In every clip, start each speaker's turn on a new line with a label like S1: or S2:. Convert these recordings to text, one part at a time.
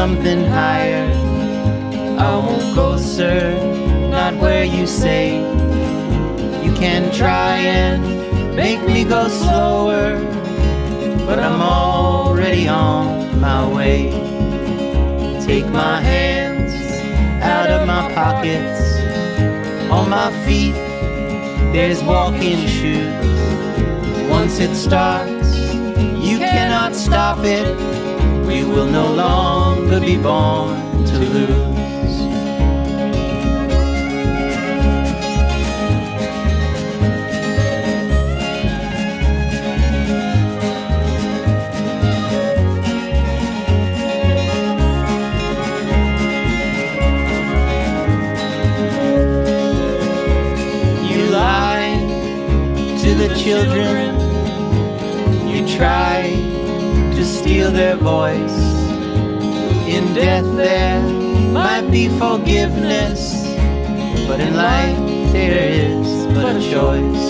S1: something higher. I won't go, sir, not where you say. You can try and make me go slower, but I'm already on my way. Take my hands out of my pockets. On my feet there's walking shoes. Once it starts, you cannot stop it. We will no longer be born to lose. You lie to the children. You try to steal their voice. In death there might be forgiveness, but in life there is but a choice.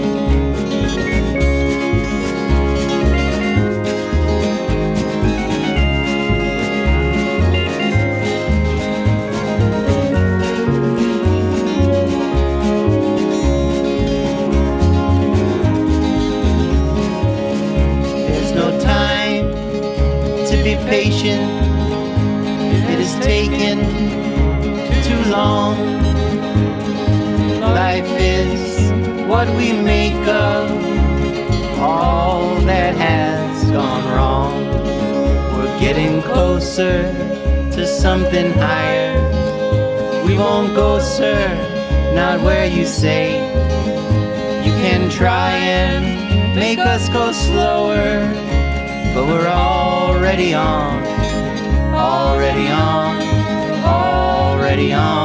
S1: There's no time to be patient. It has taken too long. Life is what we make of all that has gone wrong. We're getting closer to something higher. We won't go, sir, not where you say. You can try and make us go slower, but we're already on, already on, already on.